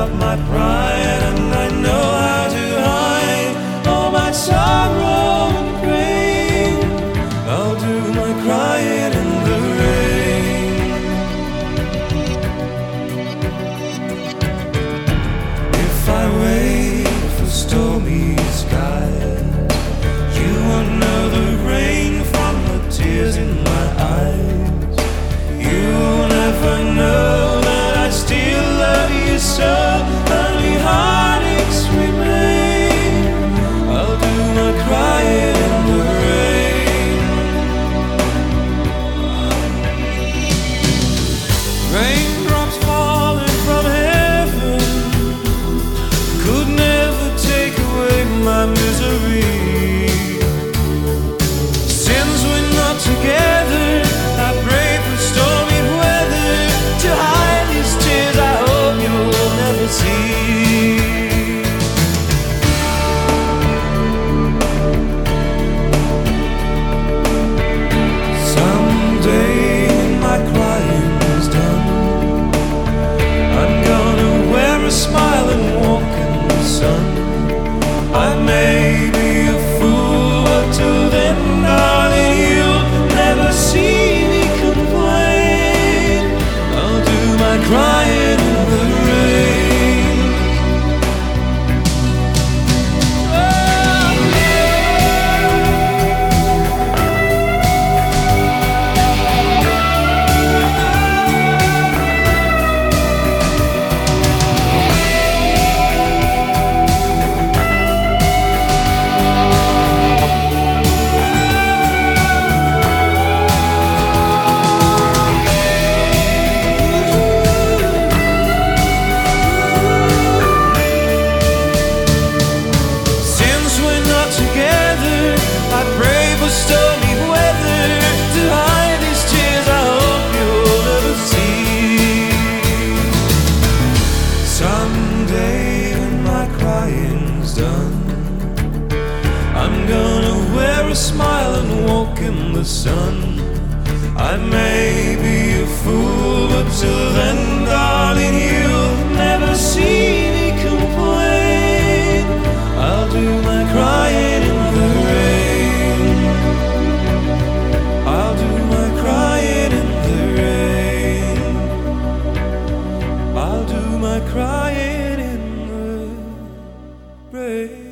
out my pride, and I know how to hide all my sorrow and pain. I'll do my crying in the rain. If I wait for stormy skies, you won't know the rain from the tears in my eyes. You'll never know that I still love you so. Only heartaches remain. I'll do my crying in the rain. Raindrops falling from heaven could never take away my misery. Since we're not together, I pray for stormy weather to hide these tears I hope you'll never see. Someday when my crying's done, I'm gonna wear a smile and walk in the sun. I may be a fool, but till then, darling, you'll never see me complain. I'll do my crying in the rain. Since we're not together, I pray for stormy weather to hide these tears I hope you'll never see. Someday when my crying's done, I'm gonna wear a smile and walk in the sun. I may be a fool, but till then, darling, you'll never see me complain. I'll do my crying in the rain. I'll do my crying in the rain. I'll do my crying in the rain.